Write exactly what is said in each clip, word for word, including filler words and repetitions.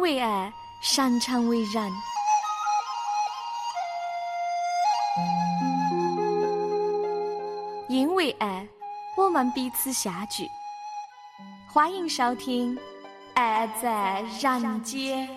为爱，擅长为人。因为爱，我们彼此相聚。欢迎收听《爱在人间》。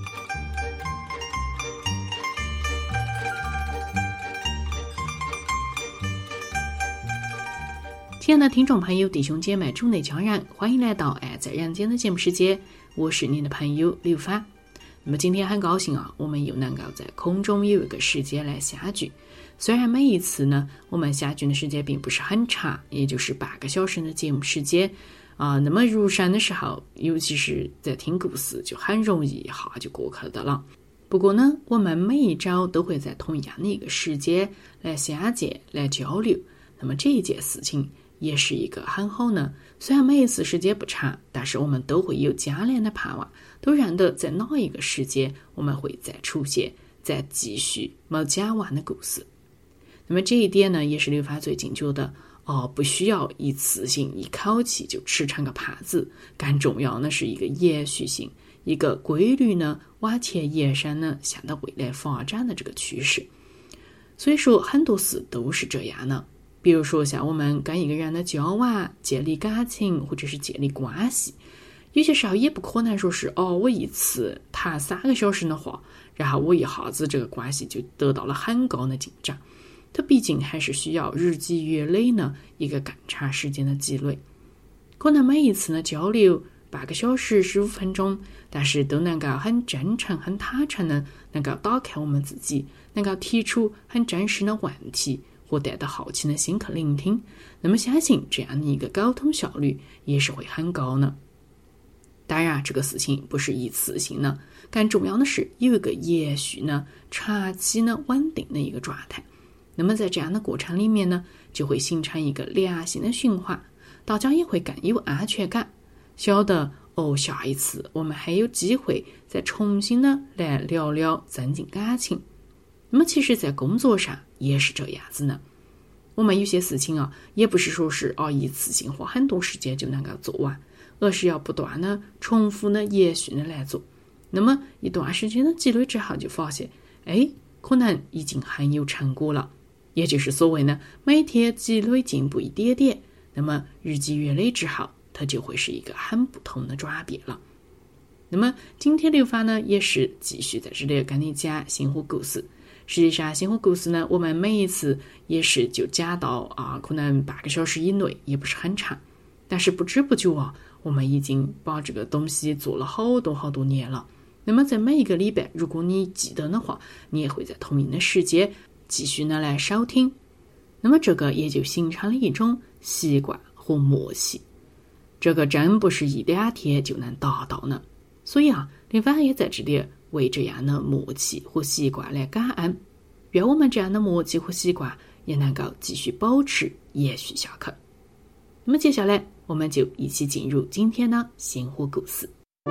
亲爱的听众朋友、弟兄姐妹、主内家人，欢迎来到《爱在人间》的节目时间，我是您的朋友刘芳。那么今天很高兴啊，我们又能够在空中有一个时间来相聚。虽然每一次呢，我们相聚的时间并不是很长，也就是八个小时的节目时间啊、呃。那么入山的时候，尤其是在听故事，就很容易一下就过去的了。不过呢，我们每一周都会在同样的一个时间来相见、来交流。那么这一件事情也是一个很好呢，虽然每一次时间不长，但是我们都会有将来的盼望，都认得在哪一个时间我们会再出现，再继续没讲完的故事。那么这一点呢，也是刘芳最近觉得哦，不需要一次性一口气就吃成个胖子，更重要的是一个延续性，一个规律呢往前延伸呢，向到未来发展的这个趋势。所以说很多事都是这样的。比如说像我们跟一个人的交往、建立感情或者是建立关系，有些时候也不可能说是哦，我一次谈三个小时的话，然后我一下子这个关系就得到了很高的进展。它毕竟还是需要日积月累呢一个更长时间的积累。可能每一次的交流八个小时、十五分钟，但是都能够很真诚、很坦诚的能够打开我们自己，能够提出很真实的问题，或带着好奇的心去聆听，那么相信这样的一个沟通效率也是会很高呢。当然这个事情不是一次性的，更重要的是有一个延续呢、长期呢、稳定的一个状态。那么在这样的过程里面呢，就会形成一个良性的循环，大家也会更有安全感，晓得哦，下一次我们还有机会再重新的来聊聊增进感情。那么其实在工作上也是这样子呢，我们有些事情啊，也不是说是啊一次性花很多时间就能够做完，而是要不断的重复的延续的来做。那么一段时间的积累之后，就发现哎，可能已经很有成果了，也就是所谓呢，每天积累进步一点点，那么日积月累之后，它就会是一个很不同的转变了。那么今天刘芳呢，也是继续在这里跟你讲星火故事。实际上星火故事呢，我们每一次也是就讲到啊，可能八个小时以内，也不是很长，但是不知不觉啊，我们已经把这个东西做了好多好多年了。那么在每一个礼拜，如果你记得的话，你也会在同一的时间继续呢来收听，那么这个也就形成了一种习惯和默契，这个真不是一两天就能达到呢。所以啊，刘芳也在这里为这样的默契和习惯来感恩，愿我们这样的默契和习惯也能够继续保持延续下去。那么接下来我们就一起进入今天的星火故事。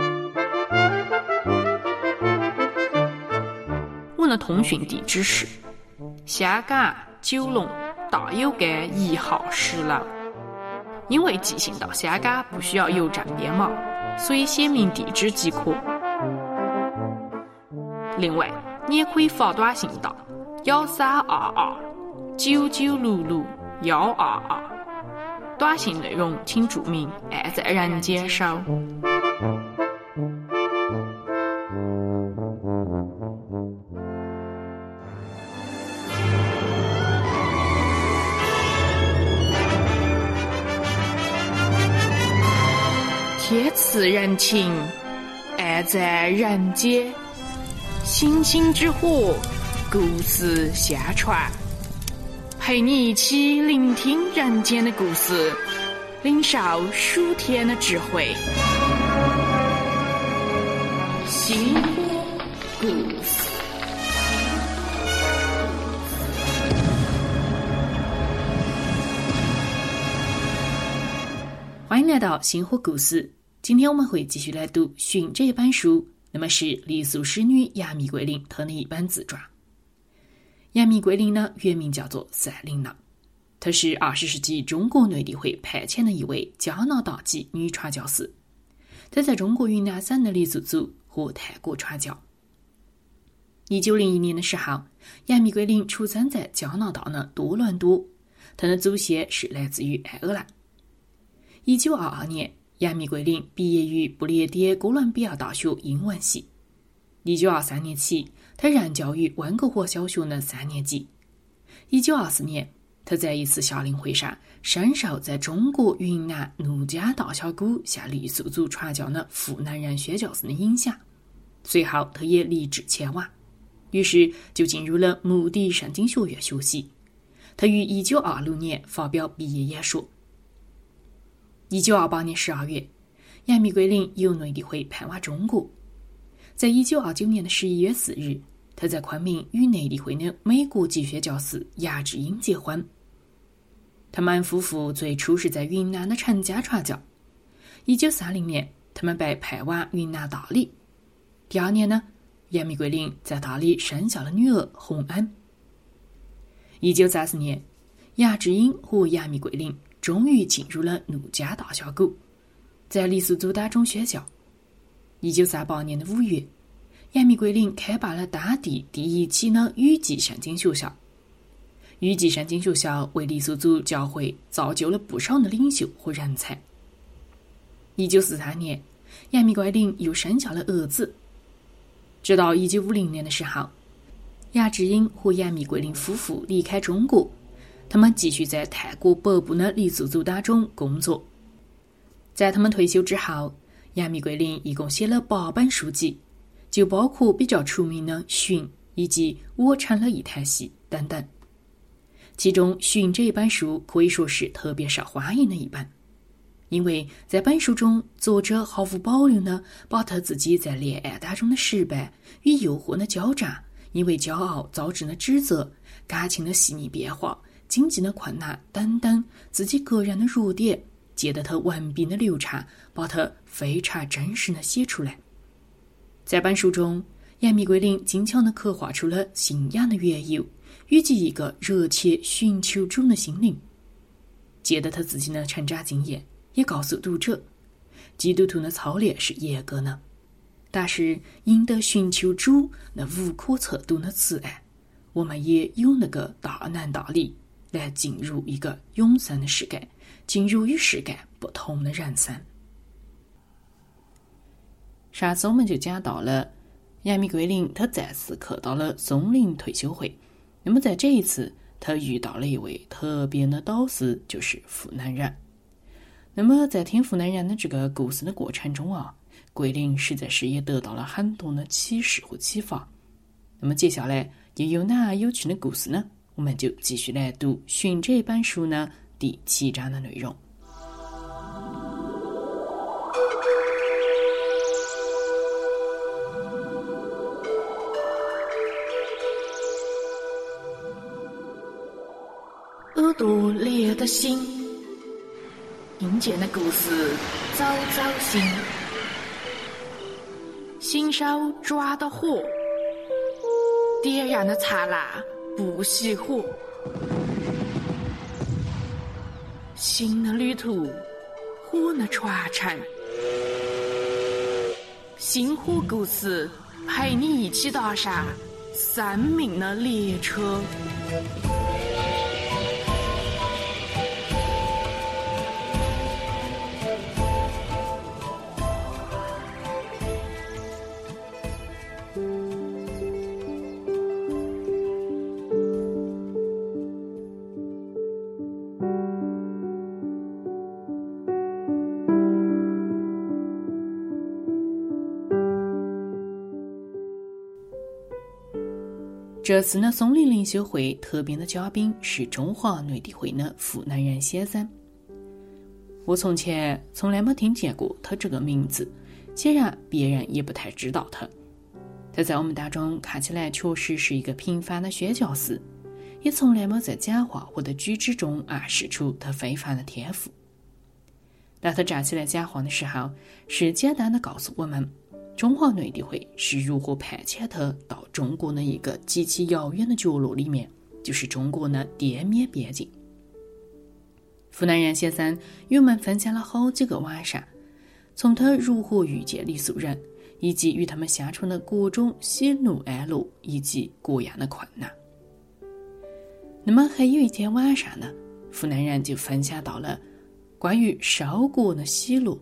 我的通讯地址是香港九龙大有街一号十楼。因为寄信到香港不需要邮政编码，所以写明地址即可。另外，你也可以发短信到幺三二二九九六六幺二二，短信内容请注明“爱在人间收”。天赐人情，爱在人间。星星之火，故事相传，陪你一起聆听人间的故事，领受属天的智慧。星火故事。欢迎来到星火故事。今天我们会继续来读《寻》这本书，那么是黎苏使女杨幂桂林她的一本自传。杨幂桂林呢，原名叫做赛琳娜，她是二十世纪中国内地会派遣的一位加拿大籍女传教士。她在中国云南省的黎苏族和泰国传教。一九零一年的时候，亚米桂林出生在加拿大的多伦多，他的祖先是来自于爱尔兰。一九二二年，亚米桂林毕业于不列颠哥伦比亚大学英文系。一九二三年起，他任教于温哥华小学的三年级。一九二四年，他在一次夏令会上深受在中国云南怒江大峡谷向傈僳族传教的湖南人宣教士的影响，随后他也立志前往，于是就进入了穆迪圣经学院学习。他于一九二六年发表毕业演说。一九二八年十二月，亚米桂林由内地会派往中国。在一九二九年的十一月四日，他在昆明与内地会的美国籍宣教士亚志英结婚。他们夫妇最初是在云南的陈家传教。一九三零年，他们被派往云南大理。第二年呢，亚米桂林在大理生下了女儿洪恩。一九三四年，亚志英和亚米桂林终于进入了怒江大峡谷，在傈僳族当中宣教。一九三八年的五月，亚米桂林开办了当地第一期的雨季圣经学校。雨季圣经学校为傈僳族教会造就了不少的领袖和人才。一九四三年，亚米桂林又生下了儿子。直到一九五零年的时候，亚志英和亚米桂林夫妇离开中国，他们继续在泰国北部的傈僳族当中工作。在他们退休之后，亚米桂林一共写了八本书籍，就包括比较出名的《寻》以及《我成了一台戏》等等。其中《寻》这一本书可以说是特别受欢迎的一本，因为在本书中，作者毫无保留地把他自己在恋爱当中的失败与诱惑的交战，因为骄傲造成的指责、感情的细腻变化、经济的困难等等自己个人的弱点，借得他文笔的流畅，把它非常真实地写出来。在本书中，亚米桂林精巧地刻画出了信仰的缘由，以及一个热切寻求主的心灵。借得他自己的成长经验，也告诉读者，基督徒的操练是严格的，但是赢得寻求主那无可测度的慈爱，我们也有那个大能大力来进入一个永生的世界，进入与世界不同的人生。上次我们就讲到了亚米桂林他再次去到了松林退休会，那么在这一次他遇到了一位特别的导师，就是湖南人。那么在听湖南人的这个故事的过程中啊，桂林实在是也得到了很多的启示和启发。那么接下来又有哪有趣的故事呢？我们就继续来读《寻》这本书呢第七章的内容。耳朵裂的心，听见的故事早早醒，新手抓的火，点燃的灿烂不熄火。新的旅途，火的传承，星火故事陪你一起踏上生命的列车。这次呢，松林灵修会特别的嘉宾是中华内地会的湖南人先生。我从前从来没听见过他这个名字，显然别人也不太知道他。他在我们当中看起来确实是一个平凡的宣教士，也从来没在讲话或者举止中暗示出他非凡的天赋。当他站起来讲话的时候，是简单的告诉我们中华内地会是如何派遣他到中国的一个极其遥远的角落里面，就是中国的滇缅边境。湖南人先生与我们分享了好几个晚上，从他如何遇见傈僳人， 以及与他们相处的各种喜怒哀乐以及各样的困难。那么还有一天晚上呢，湖南人就分享到了关于收割的喜乐。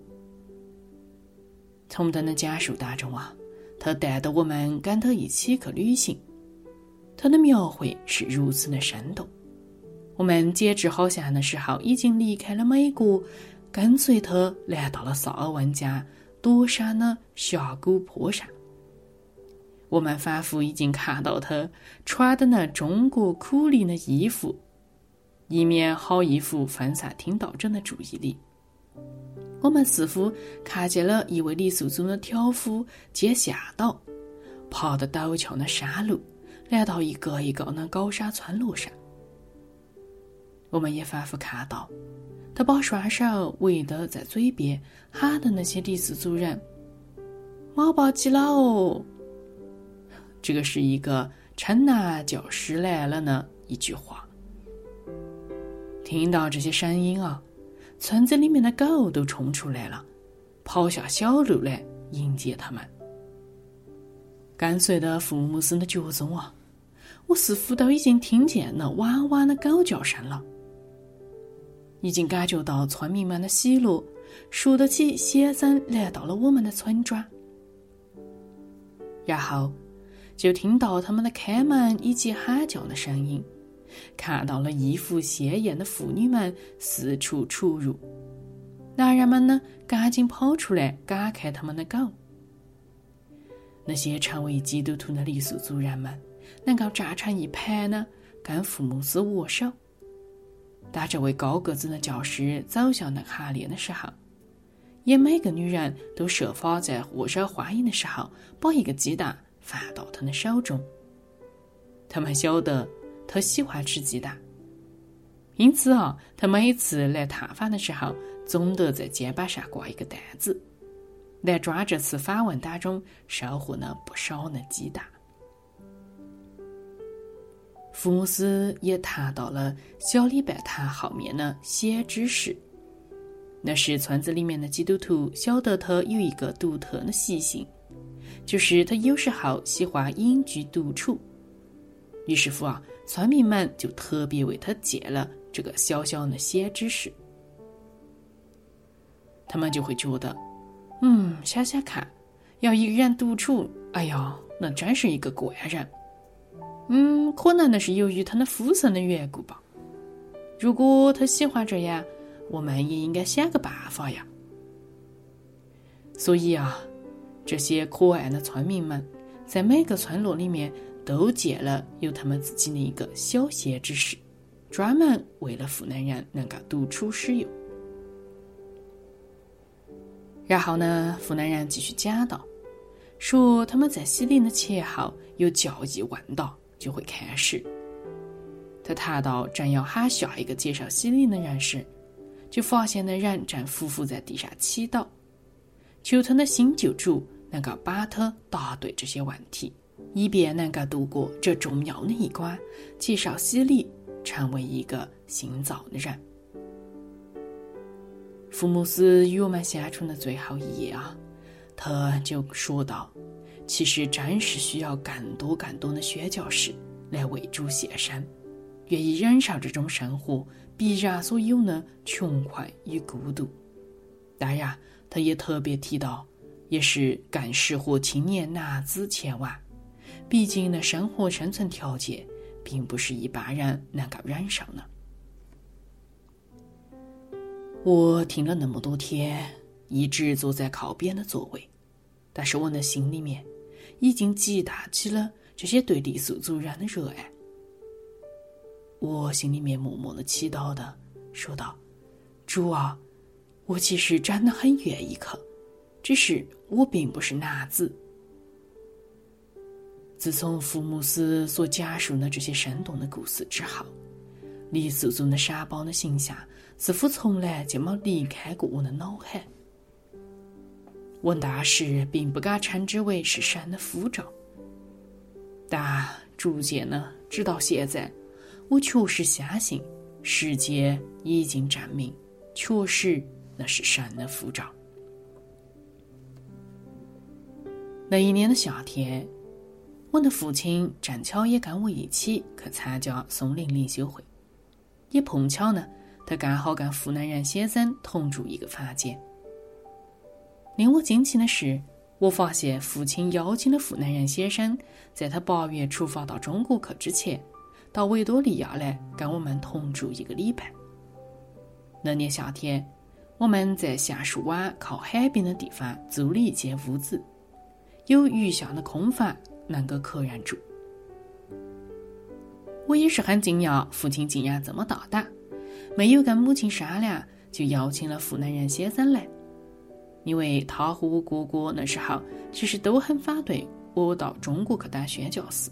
从他的讲述当中啊，他带着我们跟他一起去旅行，他的描绘是如此的生动。我们截至好像的时候已经离开了美国，跟随他来到了萨尔温家躲山的峡谷坡上。我们仿佛已经看到他穿的那中国苦力的衣服，以免好衣服分散听到者的注意力。我们似乎看见了一位傈僳族的挑夫接向导，爬的陡峭的山路，来到一个一个的高山村落上。我们也仿佛看到他把双手围得在嘴边，喊的那些傈僳族人：“毛包基了哦！”这个是一个称南教师来了呢一句话。听到这些声音啊，村子里面的狗都冲出来了，跑下小路来迎接他们。跟随着福姆斯的脚踪啊，我似乎都已经听见那汪汪的狗叫声了，已经感觉到村民们的喜乐，数得起先生来到了我们的村庄。然后就听到他们的开门以及喊叫的声音，看到了衣服鲜艳的妇女们四处出入，男人们呢赶紧跑出来赶开他们的狗。那些成为基督徒的傈僳族人们能够站成一排呢，跟福姆斯握手。当这位高个子的教师走向那行列的时候，也每个女人都设法在握手欢迎的时候把一个鸡蛋放到他的手中。他们晓得他喜欢吃鸡蛋，因此啊，他每次来探访的时候总得在肩膀上挂一个担子，来抓这次访问当中收获了不少的鸡蛋。福姆斯也谈到了小礼拜堂后面的血之事，那是村子里面的基督徒晓得他有一个独特的习性，就是他有时候喜欢隐居独处。于是乎啊，村民们就特别为他建了这个小小的血之事。他们就会觉得，嗯，想想看，要一个人独处，哎呀，那真是一个怪人。嗯，可能那是由于他的肤色的缘故吧。如果他喜欢这样，我们也应该想个办法呀。所以啊，这些可爱的村民们在每个村落里面都建了有他们自己的一个小血之室，专门为了湖南人能够独处使用。然后呢，湖南人继续讲到，说他们在西陵的前后有教义问答就会开始。他谈到正要喊下一个介绍西陵的人时，就发现那人正匍匐在地上祈祷，求他的新救主能够把他答对这些问题，以便能够度过这重要的一关，介绍西里成为一个新造的人。福姆斯与我们相处的最后一夜啊，他就说道，其实真是需要更多更多的宣教士来为主献身，愿意忍受这种生活必然所有的穷困与孤独。当然他也特别提到，也是更适合青年男子前往，毕竟呢生活生存条件并不是一般人能够忍受的。我听了那么多天，一直坐在靠边的座位，但是我的心里面已经激荡起了这些对傈僳族人的热爱。我心里面默默的祈祷的说道，主啊，我其实真的很愿意去，只是我并不是男子。自从福姆斯所讲述的这些生动的故事之后，傈僳族的傻宝的形象似乎从来就没离开过我的脑海。我那时并不敢称之为是神的呼召，但逐渐呢，直到现在，我确实相信世界已经证明，确实那是神的呼召。 那一年的夏天，我的父亲正巧也跟我一起去参加松林领袖会，也碰巧呢，他刚好跟湖南人先生同住一个房间。令我惊奇的是，我发现父亲邀请了湖南人先生，在他八月出发到中国去之前，到维多利亚来跟我们同住一个礼拜。那年夏天，我们在橡树湾靠海边的地方租了一间屋子，有余下的空房能够客人住。我也是很惊讶，父亲竟然这么大胆，没有跟母亲商量就邀请了湖南人先生来，因为他和我哥哥那时候其实都很反对我到中国去当宣教士。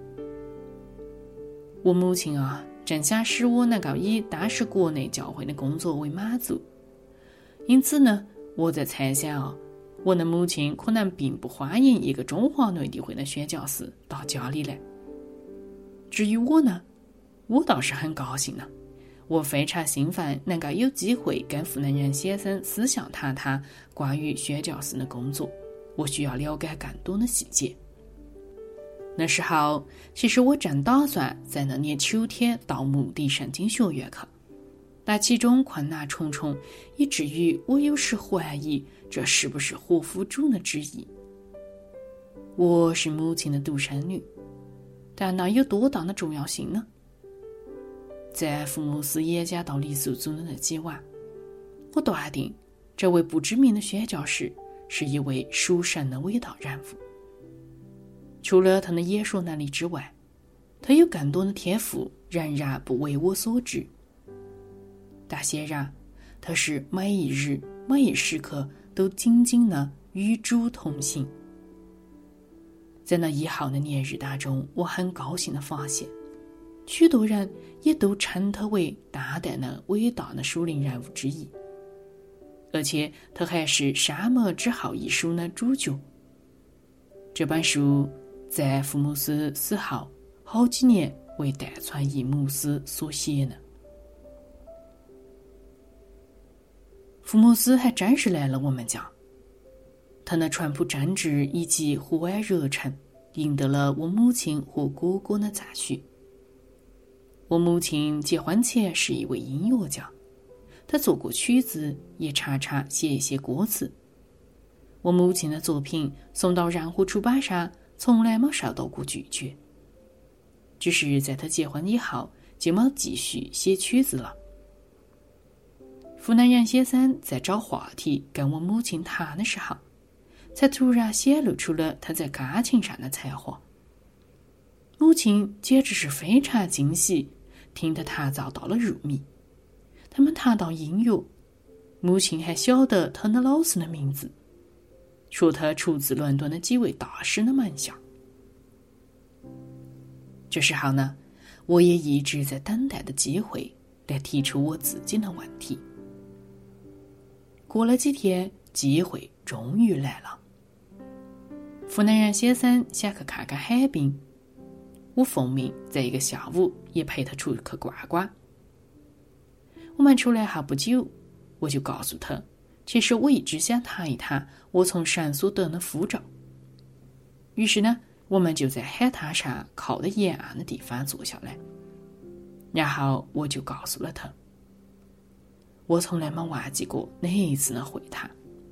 我母亲啊，正想使我能够以当时国内教会的工作为满足，因此呢，我在猜想啊，我的母亲可能并不欢迎一个中华内地会的宣教士到家里来。至于我呢，我倒是很高兴呢，我非常兴奋能够有机会跟湖南人先生私下谈谈关于宣教士的工作，我需要了解更多的细节。那时候，其实我正打算在那年秋天到牧地圣经学院去，但其中困难重重，以至于我有时怀疑这是不是合乎主的旨意。我是母亲的独生女，但那有多大的重要性呢？在福姆斯演讲到黎素祖的那几晚，我断定这位不知名的宣教士是一位属神的伟大人物。除了他的演说能力之外，他有更多的天赋仍然不为我所知。但显然，他是每一日每一时刻都紧紧地与主同行。在那以后的年日当中，我很高兴地发现，许多人也都称他为大胆的伟大的属灵人物之一，而且他还是《沙漠之后》一书的主角。这本书在福姆斯死后好几年为戴传义牧师所写呢。福姆斯还真是来了我们家，他那淳朴正直以及和蔼热忱，赢得了我母亲和哥哥的赞许。我母亲结婚前是一位音乐家，她做过曲子，也常常写一些歌词。我母亲的作品送到任何出版商，从来没受到过拒绝。只是在她结婚以后，就没继续写曲子了。湖南人先生在找话题跟我母亲谈的时候，才突然显露出了他在钢琴上的才华。母亲简直是非常惊喜，听他弹奏到了入迷。他们谈到音乐，母亲还晓得他的老师的名字，说他出自伦敦的几位大师的门下。这时候呢，我也一直在等待的机会来提出我自己的问题。过了几天，机会终于来了。湖南人先生想去看看海滨，我奉命在一个下午也陪他出去逛逛。我们出来后不久，我就告诉他，其实我一直想谈一谈我从神所得的呼召。于是呢，我们就在海滩上靠得沿岸的地方坐下来，然后我就告诉了他，我从来没忘记过那一次的会谈。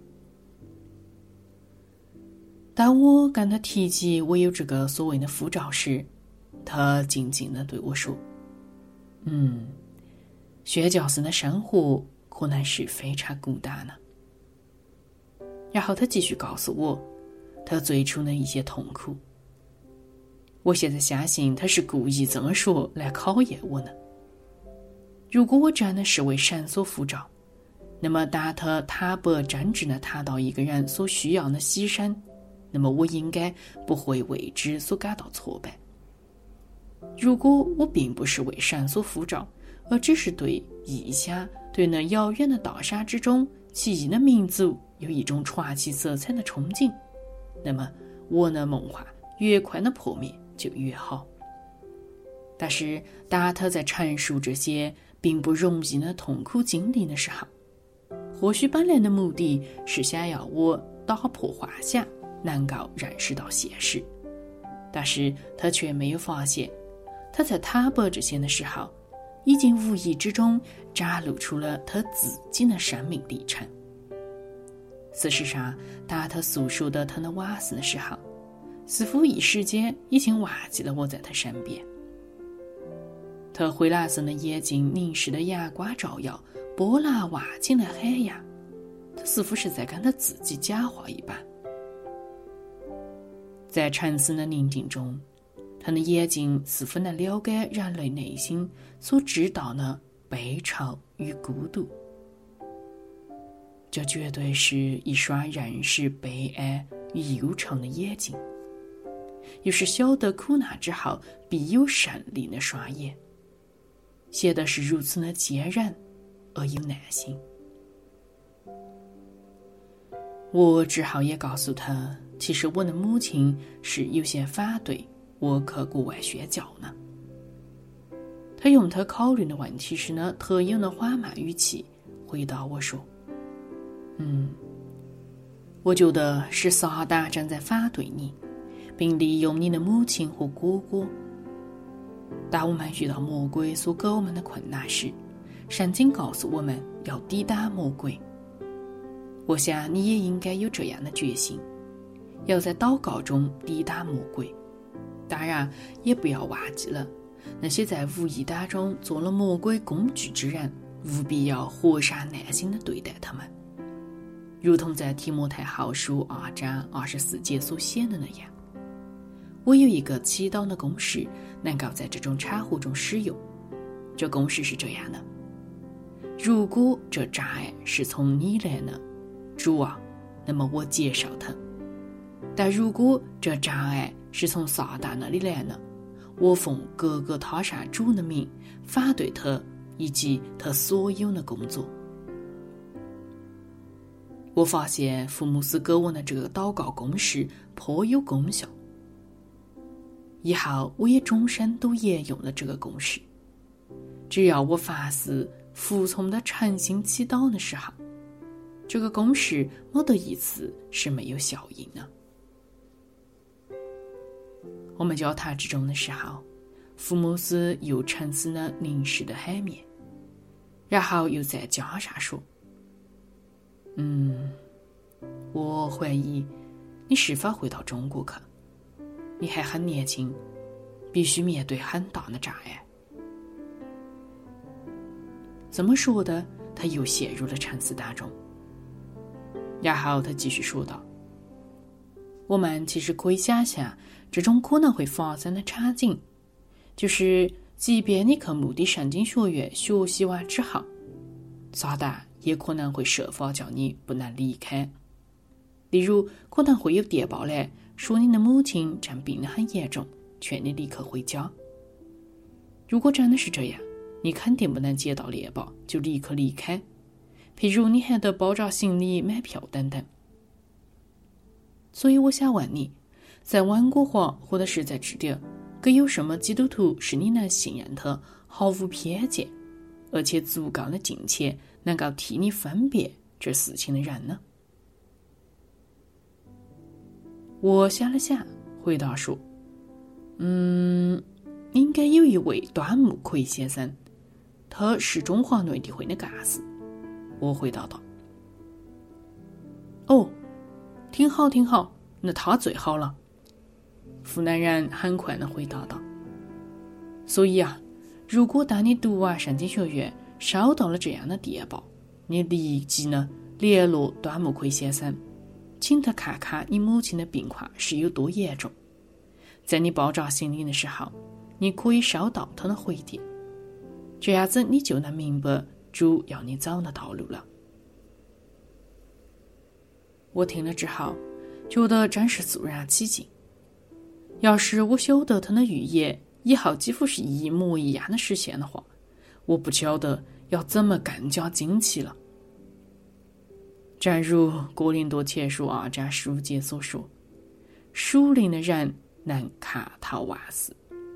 当我跟他提及我有这个所谓的呼召时，他静静地对我说，嗯，宣教士的生活可能是非常孤单的。然后他继续告诉我他最初的一些痛苦。我现在相信他是故意这么说来考验我呢。如果我真的是为神所呼召，那么当他坦白真挚地谈到一个人所需要的牺牲，那么我应该不会为之所感到挫败。如果我并不是为神所呼召，而只是对异乡，对那遥远的大山之中奇异的民族有一种传奇色彩的憧憬，那么我的梦幻越快的破灭就越好。但是当他在陈述这些并不容易的痛苦经历的时候，或许本来的目的是想要我打破幻想， 能够认识到现实，但是他却没有发现，他在坦白这些的时候，已经无意之中展露出了他自己的生命历程。事实上，当他诉说到他的往事的时候，似乎一时间已经忘记了我在他身边。他灰蓝色的眼睛凝视的阳光照耀，波澜万顷的海洋，他似乎是在跟他自己讲话一般。在沉思的宁静中，他的眼睛似乎能了解人类内心所知道的悲愁与孤独。这绝对是一双认识悲哀与忧愁的眼睛，又是晓得苦难之后必有胜利的双眼，显得是如此的坚韧而有耐心。我只好也告诉他，其实我的母亲是有些反对我去国外宣教呢。他用他考虑的问题时呢特有的缓慢语气回答我说，嗯，我觉得是撒旦正在反对你，并利用你的母亲和哥哥。当我们遇到魔鬼所给我们的困难时，圣经告诉我们要抵挡魔鬼。我想你也应该有这样的决心，要在祷告中抵挡魔鬼。当然，也不要忘记了，那些在无意当中做了魔鬼工具之人，务必要活上耐心地对待他们，如同在提摩太后书二章二十四节所写的那样。我有一个祈祷的公式，能够在这种场合中使用。这公式是这样的：如果这障碍是从你来的，主啊，那么我接受它；但如果这障碍是从撒旦那里来的，我奉各个他上主的名反对他以及他所有的工作。我发现福姆斯给我的这个祷告公式颇有功效，以后我也终身都沿用了这个公式。只要我凡事服从的诚心祈祷的时候，这个公式没得一次是没有效应的。我们交谈之中的时候，福姆斯又沉思了凝视的海面，然后又再加上说，嗯，我怀疑你是否回到中国去，你还很年轻，必须面对很大的障碍。怎么说的，他又陷入了沉思当中。然后他继续说道，我们其实可以想象这种可能会发生的场景，就是即便你去目的圣经学院学习完之后，撒旦也可能会设法叫你不能离开。例如，可能会有电报来说你的母亲正病得很严重，劝你立刻回家。如果真的是这样，你肯定不能接到猎报就立刻离开，譬如你还得包扎行李、买票等等。所以我想问你，在温哥华或者是在这点，可有什么基督徒是你能信任他毫无偏见，而且足够的敬虔，能够替你分辨这事情的人呢？我想了想，回答说，嗯，应该有一位端木奎先生，他是中华内地会的干事。我回答道。哦，挺好挺好，那他最好了。湖南人很快地回答道。所以啊，如果当你读完圣经学院收到了这样的电报，你立即呢联络端木奎先生，请他看看你母亲的病况是有多严重。在你包扎行李的时候，你可以收到他的回电，这样子你就能明白主要你走的道路了。我听了之后，觉得真是肃然起敬。要是我晓得他的预言以后几乎是一模一样的实现的话，我不晓得要怎么更加惊奇了。正如哥林多前书二章十五节所说，属灵的人能看透万事。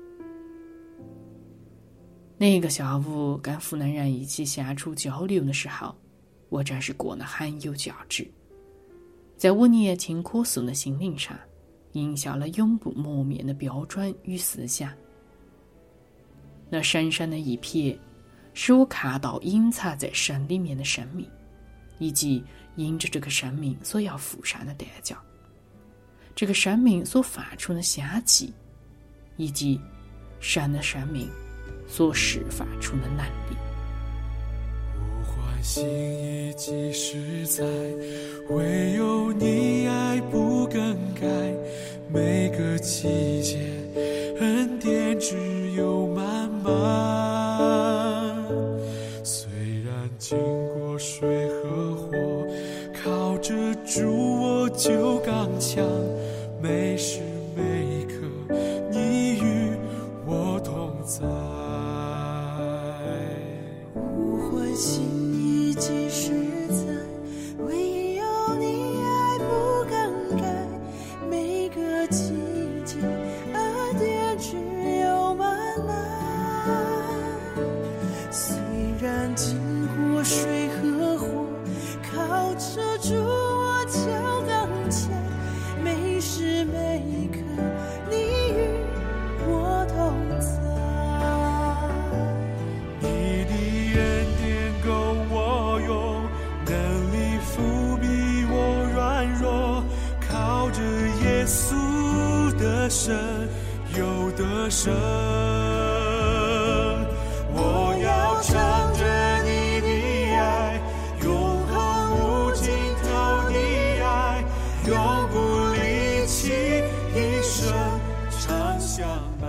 那个下午跟湖南人一起相处交流的时候，我真是过得很有价值。 在我年轻可塑的心灵上印下了永不磨灭的标准与思想。那深深的一瞥，使我看到隐藏在神里面的生命，以及因着这个生命所要付上的代价，这个生命所发出的香气，以及神的生命所释放出的能力。 我欢欣以及实在，唯有你爱不更改，每个季节恩典只有满满。虽然经过水和火，靠着主我就刚强，每时每刻你与我同在。 我欢欣以及实在，唯有你爱不更改，每个季节恩典只有满满。虽然经过水和火，靠着主我就刚强，每时每刻你与我同在。 你的恩典够我用，能力覆庇我软弱，靠着耶稣的神有得胜。我要唱着你的爱，永恒无尽头的爱，永不离弃，一生常相伴。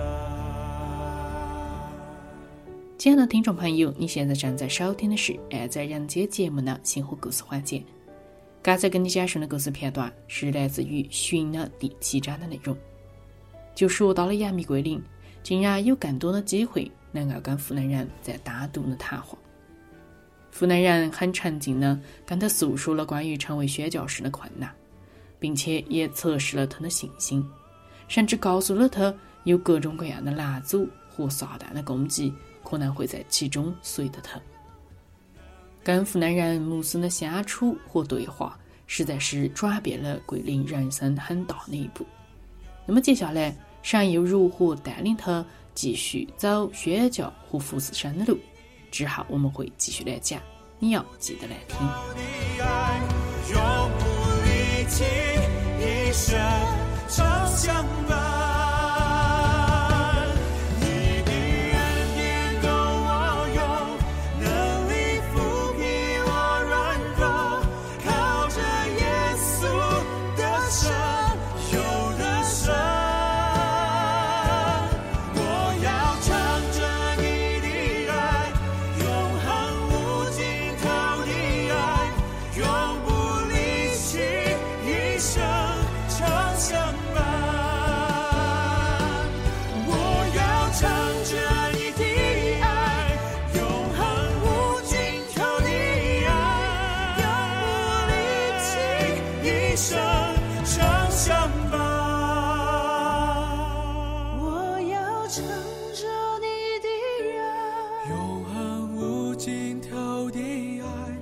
亲爱的听众朋友，你现在正在收听的是《爱在人间》节目的星火故事环节。刚才跟你讲述的故事片段是来自于《寻》的第七章的内容。就说到了亚米桂林，竟然有更多的机会能够跟湖南人在单独的谈话。湖南人很沉静地跟他诉说了关于成为宣教士的困难，并且也测试了他的信心，甚至告诉了他有各种各样的拦阻和撒旦的攻击可能会在其中随着他。跟湖南人牧师的相处和对话，实在是转变了桂林人生很大的一步。那么接下来，神又如何带领他继续走宣教和服侍神的路？之后我们会继续来讲，你要记得来听。 永不离弃，一生常相伴。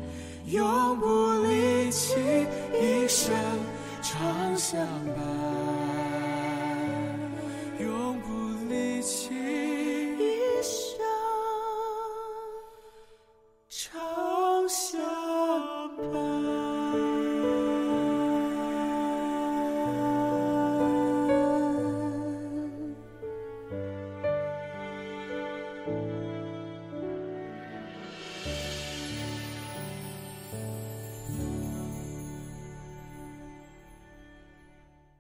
永不离弃，一生常相伴。